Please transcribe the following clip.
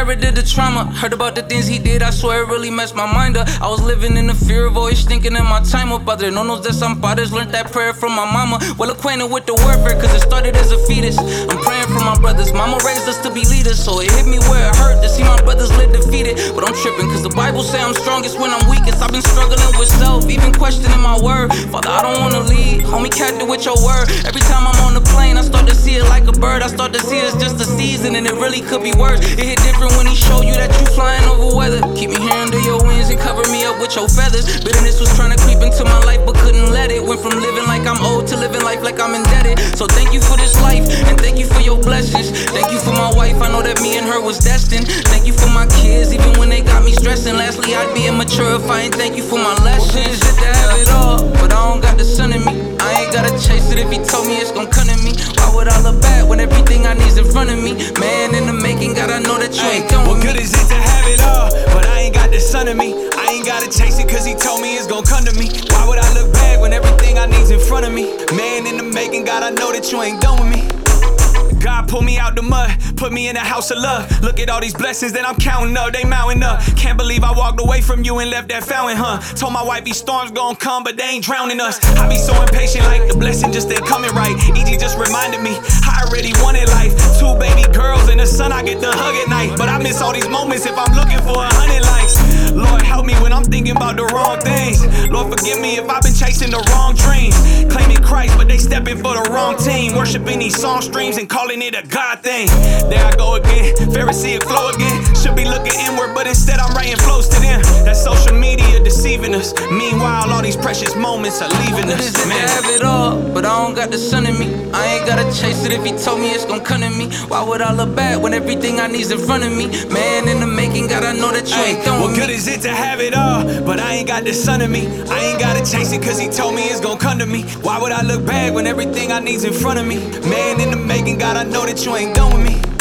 inherited the trauma. Heard about the things he did, I swear it really messed my mind up. I was living in the fear of always thinking in my time up. Padre, no nos desampares, learned that prayer from my mama. Well acquainted with the warfare, cause it started as a fetus. I'm praying for my brothers, mama raised us to be leaders. So it hit me where it hurt to see my brothers live defeated. But I'm tripping, cause the Bible say I'm strongest when I'm weakest. I've been struggling with self, even questioning my word. Father, I don't wanna lead, homie, captain with your word. Every time I'm on the plane, I start to see it like a bird. I start to see it's just a season and it really could be worse. It hit different when he show you that you flying over weather. Keep me here under your wings and cover me up with your feathers. Bitterness was trying to creep into my life but couldn't let it. Went from living like I'm old to living life like I'm indebted. So thank you for this life and thank you for your blessings. Thank you for my wife, I know that me and her was destined. Thank you for my kids even when they got me stressing. Lastly, I'd be immature if I ain't thank you for my lessons. Good to have it all, but I don't got the sun in me. I ain't gotta chase it if he told me it's gon' come to me. Why would I look back when everything I need's in front of me? Man in the making, gotta know that you ain't done with What me. good is it to have it all, but I ain't got the sun in me? I ain't gotta chase it cause he told me it's gon' come to me. Why would I look back when everything I need's in front of me? Man in the making, gotta know that you ain't done with me. God pulled me out the mud, put me in a house of love. Look at all these blessings that I'm counting up, they mounting up. Can't believe I walked away from you and left that fountain, huh? Told my wife these storms gon' come, but they ain't drowning us. I be so impatient like the blessing just ain't coming right. EG just reminded me, I already wanted life. 2 baby girls and a son I get to hug at night. But I miss all these moments if I'm looking for 100 likes. Lord help me when I'm thinking about the wrong things. Lord forgive me if I've been chasing the wrong dreams. Claiming Christ but they stepping for the wrong team. Worshiping these song streams and calling it a God thing. There I go again, Pharisaic flow again. Should be looking inward, but instead I'm writing flows to them. That social media deceiving us. Meanwhile, all these precious moments are leaving us. Man, I have it all, but I don't got the sun in me. I ain't gotta chase it if he told me it's gon' come to me. Why would I look back when everything I need's in front of me? Man in the making, gotta know that you ain't done with me. What good is it to have it all, but I ain't got the sun in me? I ain't gotta chase it cause he told me it's gon' come to me. Why would I look back when everything I need's in front of me? Man in the making, gotta know that you ain't done with me.